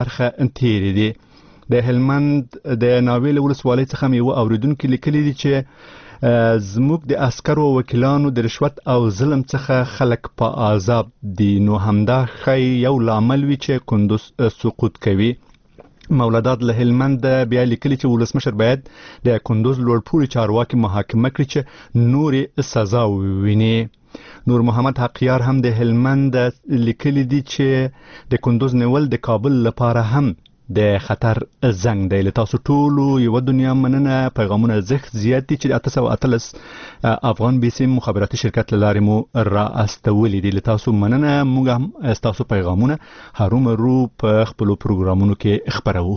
برخه تیرې دي. د هلمند د ناویل ولسوالۍ څخه مې یو اوریدونکي لیکلي دي چې زموږ د عسکرو او وکیلانو د رشوت او ظلم څخه خلک په عذاب دي، نو همدا ښایي یو لامل وي چې کندوز سقوط کوي. مولداد له هلمند بیا لیکلي چې ولسمشر باید د کندوز لوړپوړي چارواکي محاکمه کړي چې نورې سزا وویني. نور محمد حقیار هم د هلمند لیکلي دي چې د کندوز نیول د کابل لپاره هم د خطر زنګ دی. له تاسو ټولو یو دنیا مننه. پیغامونه زښت زیات دي چې 813 افغان بي سي مخابراتي شرکت لارې مو را استولې دي. له تاسو مننه. موږ هم تاسو پیغامونه هرومرو په خپل پروګرامونو کې خبرو.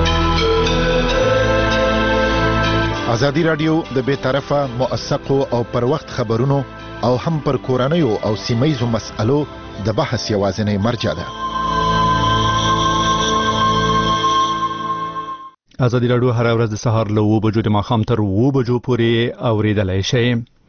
ازادي رادیو د بے طرفه موثقو او پر وخت خبرونو او هم پر کورنیو او سیمایزو مسألو د بحث یوازینی مرجع ده. ازادي رادیو هر ورځ د سهار له 9 بجو د ماښام تر 9 بجو پورې اوریدلای شئ.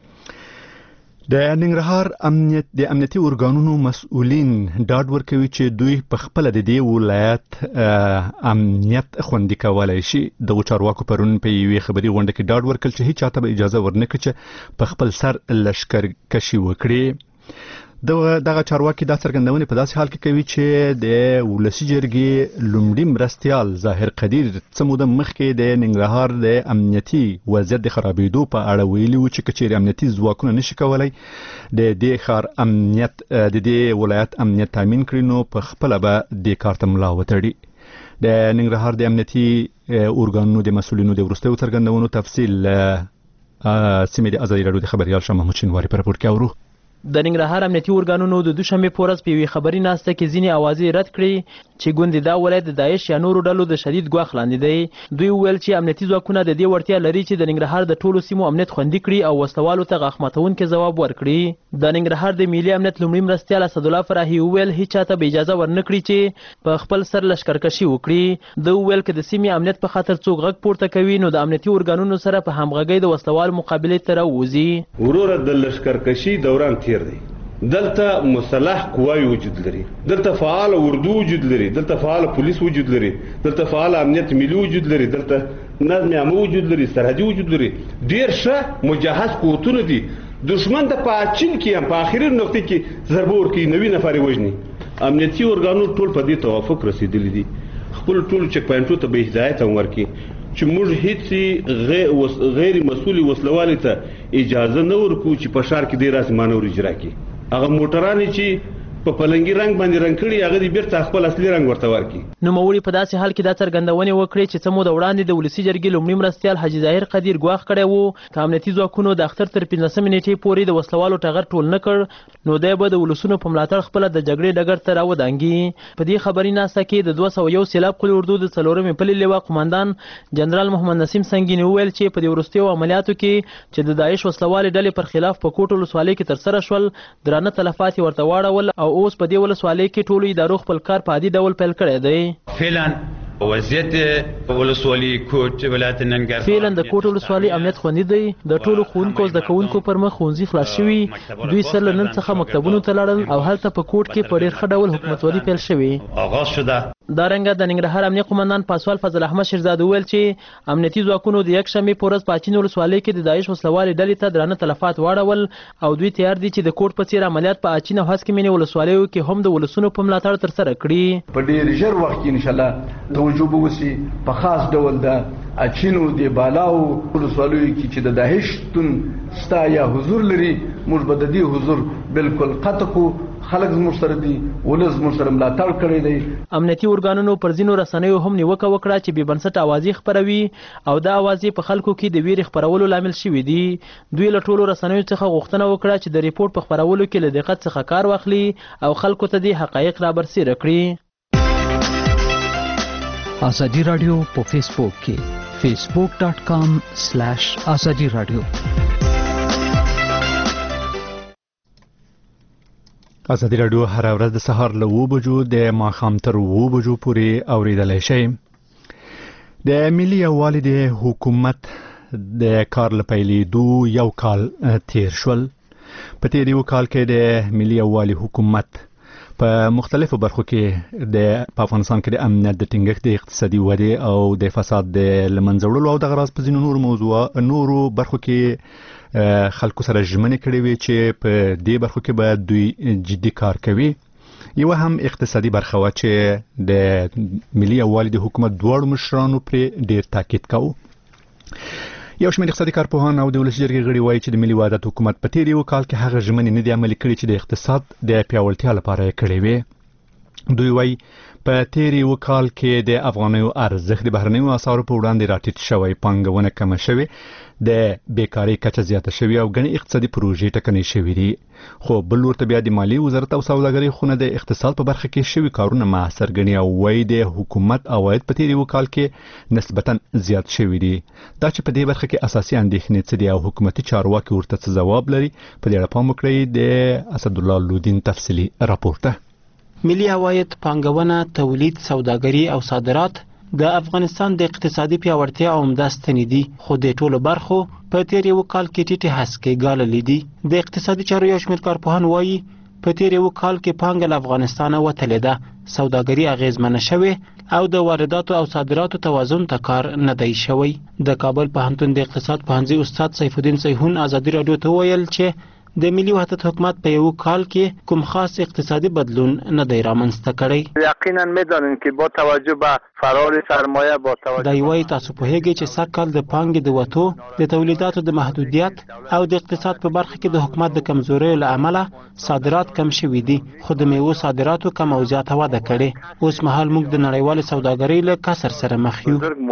د ننګرهار امنیتي ارګانونو مسؤلین ډاډ ورکوي چې دوی په خپل د دې ولایت امنیت خوندي کولای شي. د چارواکو پرون په یوې خبري غونډه کې ډاډ ورکړ چې هیڅ چاته به اجازه ورنکړي چې په خپل سر لشکر کشي وکړي. دغه چارواکي دا څرګندونه په داسې حال کې کوي چې د ولسی جرګې لومړي مرستیال ظاهر قدیر څه موده مخکې د ننګرهار د امنیتي وضعیت د خرابېدو په اړه ویلي و چې کچېرې امنیتي ځواکونه نشي کولای د دې ښار امنیت د دې ولایت امنیت تامین کړي نو په خپله به دې کار ته ملا وتړي. د ننګرهار د امنیتي ارګانونو د مسؤلینو د وروستیو څرګندونو تفصیل سیمې د ازادي راډیو د خبریال شاه محمود شینواري په راپور کې اورو. د ننګرهار امنیتي ارګانونو د دوشنبه په ورځ په یوې خبري ناسته کې ځینې اوازې رد کړې چې ګوندې دا ولایت د داعش یا نورو ډلو د شدید ګواښ لاندې دی. دوی وویل چې امنیتي ځواکونه د دې وړتیا لري چې د ننګرهار د ټولو سیمو امنیت خوندي کړي او وسلوالو ته غاښ ماتونکی ځواب ورکړي. د ننګرهار د ملي امنیت لومړي مرستیال اسدالله فرحي وویل هیڅ چاته به اجازه ورنکړي چې په خپل سر لشکرکشي وکړي. د وویل که د سیمې امنیت په خاطر څوک غږ پورته کوي نو د امنیتي ارګانونو سره په همغږۍ د وسلوال مقابلې ته راووځي. وروره د لشکرکشي دوران تیر دی. دلته مسلح قواوی وجود لري، دلته فعال اردو وجود لري، دلته فعال پولیس وجود لري، دلته فعال امنیت ملي وجود لري، دلته نظم عام وجود لري، سرحدي وجود لري. ډیر ښه مجهز قوتونه دي. دشمن د پاچین کې هم په اخري نقطه کې ضربه ورکوي، 90 نفر وژني. امنیتي ارګانونو ټول په دې توافق رسیدلی دي، خپل ټول چک پوینټونو ته به هدایت ورکړي چې موږ هیڅ غیر مسؤل وسلوال ته اجازه نه ورکو چې په شهر کې ډیر اسمانور اجرا کړي. هغه موټران چې په پلنګي رنگ باندې رنگ کړي هغه دې بیرته خپل اصلي رنگ ورته ورکړي. نوموړي په داسې حال کې دا څرګندونه وکړې چې څه موده وړاندې د ولسي جرګې لومړي مرستیال حاجي ظاهر قدیر ګواښ کړی و که امنیتي ځواکونو د اختر تر 15 نیټې پورې د وسلوالو ټغر ټول نه کړ نو دی به د ولسونو په ملاتړ خپله د جګړې ډګر ته راودانګي. په دې خبري ناسته کې د 201 سیلاب قل اردو د 4مې پلې لواء قماندان جنرال محمد نسیم سنگینی وویل چې په دې وروستیو عملیاتو کې چې د داعش وسلوالې ډلې پر خلاف په کوټ ولسوالۍ کې ترسره شول درانه تلفات ورته واړول او اوس په دې ولسوالۍ کې ټولو ادارو خپل کار په عادي ډول پیل کړی دی. فعلا وضعیت ولسوالۍ کوټ ولایت ننګرهار فعلا د کوټ ولسوالۍ امنیت خوندي دی. د ټولو ښوونکو زده کوونکو پر مخ ښوونځي خلاص شوي. دوی سره له نن څخه مکتبونو ته لاړل او هلته په کوټ کې په ډېر ښه ډول حکومتولي پیل شوې. آغاز شده. دارنګه د ننګرهار امنیه قومندان پاسوال فضل احمد شیرزاد وویل چې امنیتي ځواکونو د یکشنبې په ورځ په اچین ولسوالۍ کې د داعش وسلوالې ډلې ته درانه تلفات واړول او دوی تیار دي چې د کوټ په څیر عملیات په اچین او هسکمینې ولسوالیو کې هم د ولسونو په ملاتړ ترسره کړي. په ډېر ژر وخت کې انشاءالله توجه به وشي په خاص ډول د اچینو د بالاو ولسوالیو کې چې د داعش شتون ستا یا حضور لري موږ به د دې حضور بالکل قطع کړو. خلک زموږ سره دي، ولس زموږ سره ملاتړ کړی دی. امنیتي ارګانونو پر ځینو رسنیو هم نیوکه وکړه چې بې بنسټه اوازې خپروي او دا اوازې په خلکو کې د ویرې خپرولو لامل شوي دي. دوی له ټولو رسنیو څخه غوښتنه وکړه چې د ریپورټ په خپرولو کې له دقت څخه کار واخلي او خلکو ته دې حقایق رابرسېره کړي. ازادي راډیو په فیسبوک کې facebook.com/ازادي راډیو. ازادي راډیو هر ورځ د سهار له 9 بجو د ماښام تر 9 بجو پورې اوریدلای شئ. د ملي یووالي د حکومت د کار لپیلېدو یو کال تیر شول. په تیر یو کال کې د ملي یووالي حکومت په مختلفو برخو کې په افغانستان کې د امنیت د ټینګښت د اقتصادي ودې او د فساد د لمنځه وړلو او د غراض په ځینو نورو برخو کې خلکو سره ژمنې کړې وي چې په دې برخو کې به دوی جدي کار کوي. یو هم اقتصادي برخه و چې د ملي یووالي د حکومت دواړو مشرانو پر ډیر تاکید کاوه. یو شمېر اقتصادي کارپوهان او د ولسي جرګې غړي وایي چې د ملي وحدت حکومت په تیر یو کال کې هغه ژمنې نه دي عملي کړې چې د اقتصاد د پیاوړتیا لپاره یې کړې وي. دوی وایي په تیر یو کال کې د افغانیو ارزښت د بهرنیو اسعارو په وړاندې راټیټ شوی، پانګونه کمه شوې، د بیکارۍ کچه زیاته شوې او ګڼې اقتصادي پروژې ټکنۍ شوې دي. خو بل ورته بیا د مالیې وزارت او سوداګرۍ خونه د اقتصاد په برخه کې شوي کارونه معاصر ګڼي او وایي د حکومت عواید په تیر یو کال کې نسبتا زیات شوي دي. دا چې په دې برخه کې اساسي اندېښنې څه دي او حکومتي چارواکي ورته څه ځواب لري، په دې اړه پام وکړئ. د اسدالله لودین تفصیلي راپورته. ملي عواید، پانګونه، تولید، سوداګري او صادرات د افغانستان د اقتصادي پیاوړتیا عمده ستنې دي، خو د ټولو برخو په تیر یو کال کې ټیټې هسکې ګاللې دي. د اقتصادي چارو یو شمېر کارپوهان وایي په تیر یو کال کې پانګه له افغانستانه وتلې ده، سوداګري اغیزمنه شوې او د وارداتو او صادراتو توازن ته کار نه دی شوی. د کابل پوهنتون د اقتصاد پوهنځي استاد سیف الدین سیحون ازادي راډیو ته ویل چې د ملي وحدت حکومت په یو کال کې کوم خاص اقتصادي بدلون نه دی رامنځته کړی. یقینا میدانیم که با توجه به فرار سرمایه با توجه دا یوه تاسو پوهیږئ چې سږ کال د پانګې د وتو، د تولیداتو د محدودیت او د اقتصاد په برخه کې د حکومت د کمزورۍ له امله صادرات کم شوي دي، خو د میوو صادراتو کم او زیاته وده کړې. اوس مهال موږ د نړیوالې سوداګرۍ له کسر سره مخ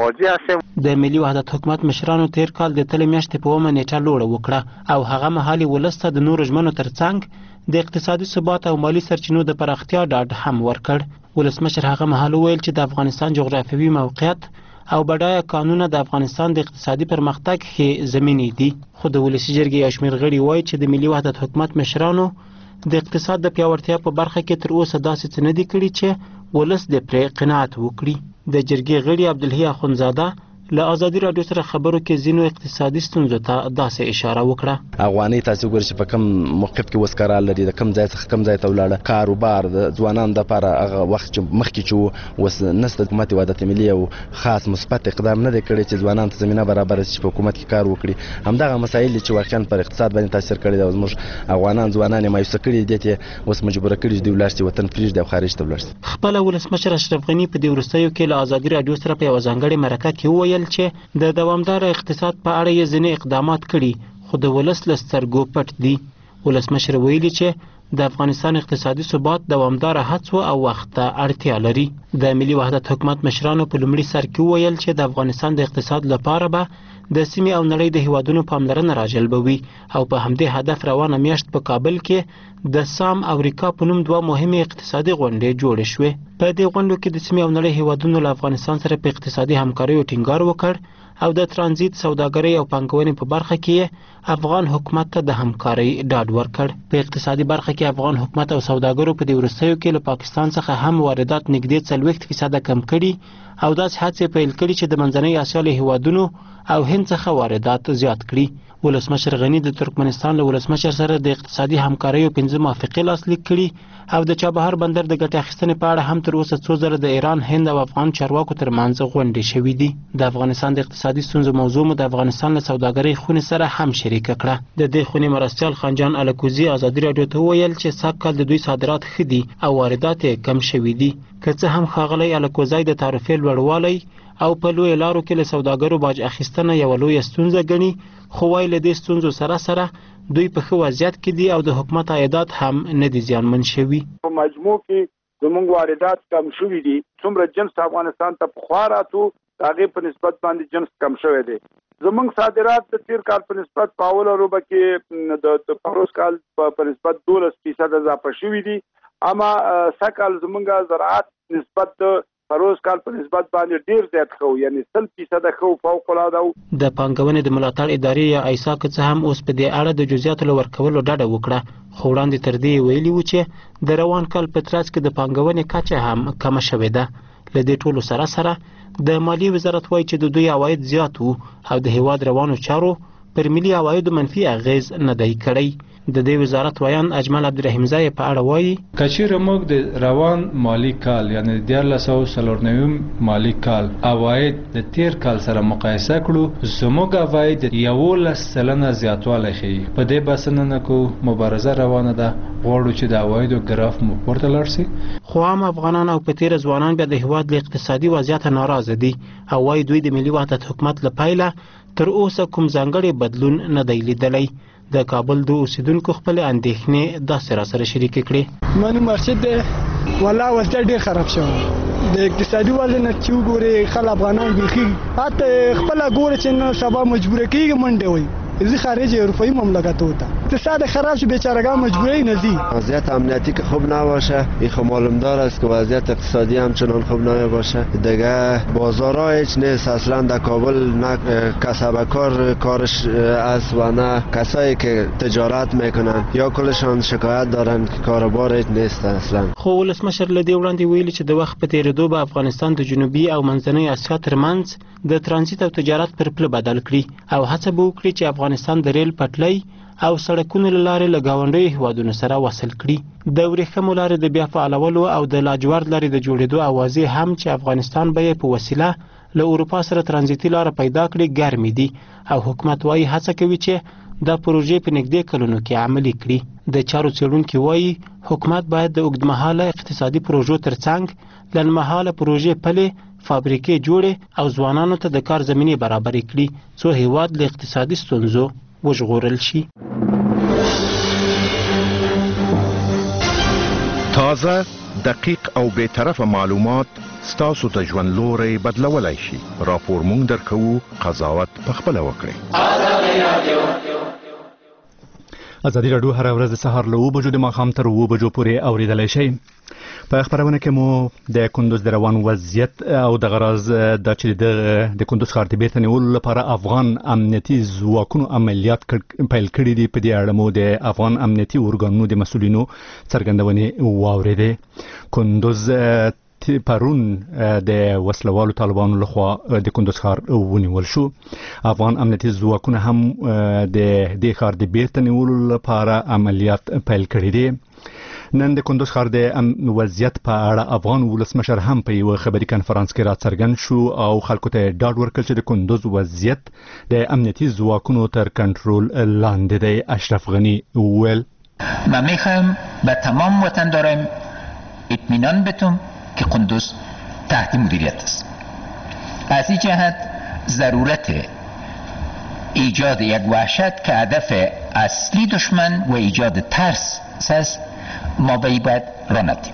یو. د ملي وحدت حکومت مشرانو تیر کال د تلې میاشتې په 1 نیټه لوړه وکړه او هغه مهال ولس د نورو ژمنو ترڅنګ د اقتصادي ثبات او مالی سرچینو د پراختیا ډاډ هم ورکړ. ولسمشر هغه مهال ویل چې د افغانستان جغرافیوي موقعیت او بډایه کانونه د افغانستان د اقتصادي پرمختګ ښې زمینې دي. خو د ولسي جرګې یو شمېر غړي وایي چې د ملي وحدت حکومت مشرانو د اقتصاد د پیاوړتیا په برخه کې تر اوسه داسې څه نه دي کړي چې ولس د پرې قناعت وکړي. د جرګې غړي عبدالحی اخندزاده له ازادي راډیو سره خبرو کې ځینو اقتصادي ستونزو ته داسې اشاره وکړه. افغاني تاسو ګورئ چې په کوم موقف کې وسکارال لري، د کوم ځای څخه کوم ځای ته ولاړه، کاروبار د ځوانانو لپاره هغه وخت چې مخکې چې وس نسته حکومت وحدت ملي او خاص مثبت اقدام نه دی کړی چې ځوانانو ته زمينه برابر شي په حکومت کې کار وکړي. همدغه مسایل چې واقعا پر اقتصاد باندې تاثیر کړی دی او زموږ افغانان ځوانان مایوس کړي دي چې اوس مجبور کړي دي ولر چې وطن پرېږدي او خارج ته ولاړ شي. خپل ولسمشر اشرف غنی په دې وروستیو کې له ازادي راډیو سره په یو ځانګړي مرکه کې وویل چې د دوامدار اقتصاد په اړه یې ځینې اقدامات کړي خو د ولس له سترګو پټ دي. ولسمشر ویلي چې د افغانستان اقتصادي ثبات دوامداره هڅو او وخت ته اړتیا لري. د ملي وحدت حکومت مشرانو په لومړي سر کې وویل چې د افغانستان د اقتصاد لپاره به د سیمې او نړۍ د هیوادونو پاملرنه راجلبوي او په همدې هدف روانه میاشت په کابل کې د سام امریکا په نوم 2 مهمې اقتصادي غونډې جوړې شوې. په دې غونډو کې د سیمې او نړۍ هیوادونو له افغانستان سره په اقتصادي همکاریو ټینګار وکړ او د ترانزیت، سوداګرۍ او پانګونې په برخه کې افغان حکومت ته د همکارۍ ډاډ ورکړ. په اقتصادي برخه کې افغان حکومت او سوداګرو په دې وروستیو کې له پاکستان څخه هم واردات نږدې 40% کم کړي او داسې هڅې پیل کړي چې د منځنۍ اسیا له هیوادونو او هند څخه واردات زیات کړي. ولسمشر غنی د ترکمنستان له ولسمشر سره د اقتصادي همکاریو 15 موافقې لاسلیک کړي او د چابهار بندر د ګټې اخیستنې په اړه هم تر اوسه څو ځله د ایران، هند او افغان چارواکو ترمنځ غونډې شوې دي. د افغانستان د اقتصادي ستونزو موضوع مو د افغانستان له سوداګرۍ خونې سره هم شریکه کړه. د دې خونې مرستیال خانجان الکوزي ازادي راډیو ته وویل چې سږ کال د دوی صادرات ښه دي او واردات یې کم شوي دي. که څه هم ښاغلی الکوزی د تعرفې لوړوالی او په لوی لارو کې له سوداګرو باج اخیستنه یو لویه ستونزه ګڼي، خو وايي له دې ستونزو سره سره دوی په ښه وضعیت کې دي او د حکومت عایدات هم نه دي زیانمن شوي. په مجموع کې زموږ واردات کم شوي دي. څومره جنس افغانستان ته پخوا راتو د هغې په نسبت باندې جنس کم شوی دی. زموږ صادرات د تیر کال په نسبت په اوله روبه کې د پروس کال په نسبت 12% اضافه شوي دي، اما سږ کال زموږ زراعت نسبت د پروس کال په نسبت باندې ډیر زیات خو یعنی 100% خو فوق العاده. د پانګونې د ملاتړ ادارې یا ایسا که څه هم اوس په دې اړه د جزئیاتو ورکولو ډاډه وکړه، خو وړاندې تر دې ویلي و چې د روان کال په ترڅ کې د پانګونې کچه هم کمه شوې ده. له دې ټولو سره سره د مالیې وزارت وایي چې د دوی عواید زیات وو او د هیواد روانو چارو پر ملي عوایدو منفي اغیز نه دی کړی. د دې وزارت ویان اجمل عبدالرحیمزی په اړه وایي کچیر موږ د روان مالی کال یعنی د 1494 مالی کال عواید د تیر کال سره مقایسه کړو زموږ عواید 11% زیاتوالی ښیي. په دې بسنه نه کو مبارزه روانه ده غواړو چې د عوایدو ګراف مو پورته لاړ شي. خو عام افغانان او په تیره ځوانان بیا د هیواد له اقتصادي وضعیته ناراضه دي او وایي دوی د ملي وحدت حکومت له پیله تر اوسه کوم ځانګړی بدلون نه دی لیدلی. د کابل د اوسیدونکو خپل اندېښنې داسې راسره شریکې کړې. منو مرشد دی والله وضعیت ډېر خراب شوی د اقتصادي وضع نه چې وګورې خلک افغانان بیخي حتی خپله ګوره چې نه سبا مجبوره کېږي منډې وایي زی خارج اروپایی مملکت ہوتا اقتصاد خراب شد بیچارگان مجبوری نزی. وضعیت امنیتی که خوب نباشه این خب معلوم دار است که وضعیت اقتصادی همچنان خوب نباشه دیگه بازارها هیچ نیست اصلا در کابل نه کسب کار کارش است و نه کسایی که تجارت میکنن یا کلشان شکایت دارن که کاروبار هیچ نیست اصلا. خو ولسمشر له دې وړاندې ویلي چې د وخت په تیریدو به افغانستان د جنوبي او منځنۍ اسیا ترمنځ د ترانزیت او تجارت پر پله بدل کړي او هڅه به وکړي چې افغانستان د ریل پټلۍ او سړکونو له لارې له ګاونډیو هیوادونو سره وصل کړي. د ورېښمو لارې د بیا فعالولو او د لاجورد لارې د جوړېدو اوازې هم چې افغانستان به یې په وسیله له اروپا سره ترانزیتي لاره پیدا کړي ګرمې دي او حکومت وایي هڅه کوي چې دا پروژې په نږدې کلونو کې عملي کړي. د چارو څېړونکي وایي حکومت باید د اوږدمهاله اقتصادي پروژو ترڅنګ لنډمهاله پروژې پلې فابریکې جوړې او ځوانانو ته د کار زمینې برابرې کړي څو هیواد له اقتصادي ستونزو وژغورل شي. تازه دقیق او بی‌طرفه معلومات ستاسو د ژوند لوري بدلولای شي. راپور مونږ درکوو قضاوت پخپله وکړئ. ازادي راډیو هر ورځ د سهار له 9 بجو د ماښام تر 9 بجو پورې اوریدلای شئ. په خبرونه کې مو د کندوز د روان وضعیت او د غرض د چې د کندوز ښار د بیرته نیولو لپاره افغان امنیتي ځواکونو عملیات پیل کړي دي. په دې اړه مو د افغان امنیتي ارګانونو د مسؤلینو څرګندونې واورېدې. کندوز پرون د وسلوالو طالبانو لخوا د کندوز ښار ونیول شو. افغان امنیتي ځواکونه هم د دې ښار د بیرته نیولو لپاره عملیات پیل کړي دي. نن د کندوز ښار د وضعیت په اړه افغان ولسمشر هم په یو خبري کنفرانس کې راڅرګند شو او خلکو ته ډاډ ورکړ چې د کندوز وضعیت د امنیتي ځواکونو تر کنټرول لاندې دی. اشرف غنی وویل من میخوایم به تمام وطنداران اطمینان بدم که قندوز تحت مدیریت است. از این جهت ضرورت ایجاد یک وحشت که هدف اصلی دشمن و ایجاد ترس است ما باید راه ندیم.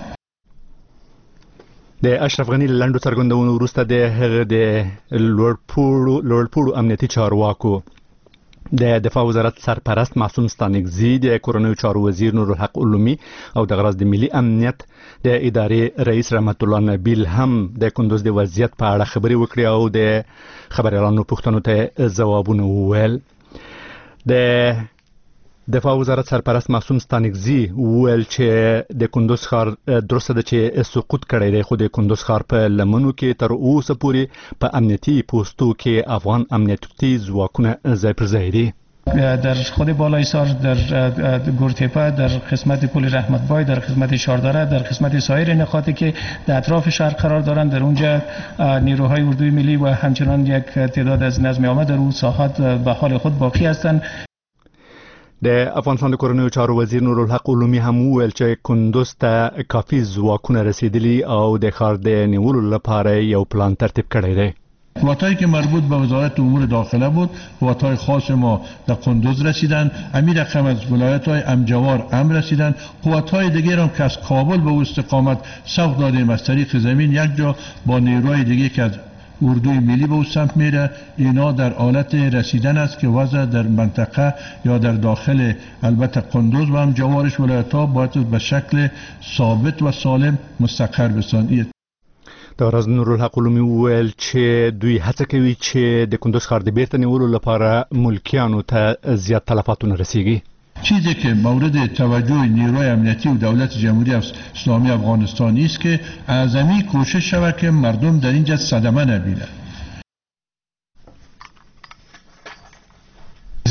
د اشرف غنی لاندو څرګندونو وروسته د هغه د لوړپوړو امنیتي چارواکو د دفاع وزارت سرپرست معصوم ستانکزی د کورنیو چارو وزیر نورالحق علومي او د غرض د ملي امنیت د ادارې رئیس رحمت الله نبیل هم د کندوز د وضعیت په اړه خبرې وکړې او د خبريالانو پوښتنو ته ځوابونه وویل. د دفاع وزارت سرپرست معصوم ستانکزی وویل چې د کندوز ښار درسته ده چې سقوط کړی دی خو د کندوز ښار په لمنو کې تر اوسه پورې په امنیتي پوستو کې افغان امنیتي ځواکونه ځای پر ځای دي. در خود بالایسار در گورتپه در قسمت پل رحمتبای در قسمت شارداره در قسمت سایر نقاطی که در اطراف شهر قرار دارند در اونجا نیروهای اردوی ملی و همچنان یک تعداد از نظم عامه در اون ساحات به حال خود باقی هستند. د افغانستان د کورنیو چارو وزیر نورالحق علومي هم وویل چې کندوز ته کافي ځواکونه رسیدلي او د ښار د نیولو لپاره یو پلان ترتیب کړی دی. قوتایی که مربوط به وزارت امور داخله بود قوتای خاص ما در قندوز رسیدند. امیر رقم از ولایت‌های امجوار رسیدند. قوت‌های دیگر هم که از کابل به استقامت سوق دادیم از طریق زمین یک جا با نیروهای دیگه که از اردوی ملی به اون سمت میره. اینا در حالت رسیدن است که وضع در منطقه یا در داخل البته قندوز و هم جوارش ولایت‌ها باید به شکل ثابت و سالم مستقر بشن. د ورځ نورالحق علومي وویل چې دوی هڅه کوي چې د کندوز ښار د بیرته نیولو لپاره ملکیانو ته زیات تلفاتونه رسیږي. چیزی که مورد توجه نیروی امنیتی و دولت جمهوری اسلامی افغانستان است که اعظمی کوشش شود که مردم در اینجا صدمه نبینند.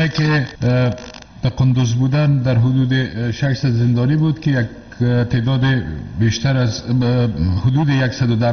اونایی که در قندوز بودن در حدود 600 زندانی بود که یک تعداد بیشتر از حدود 110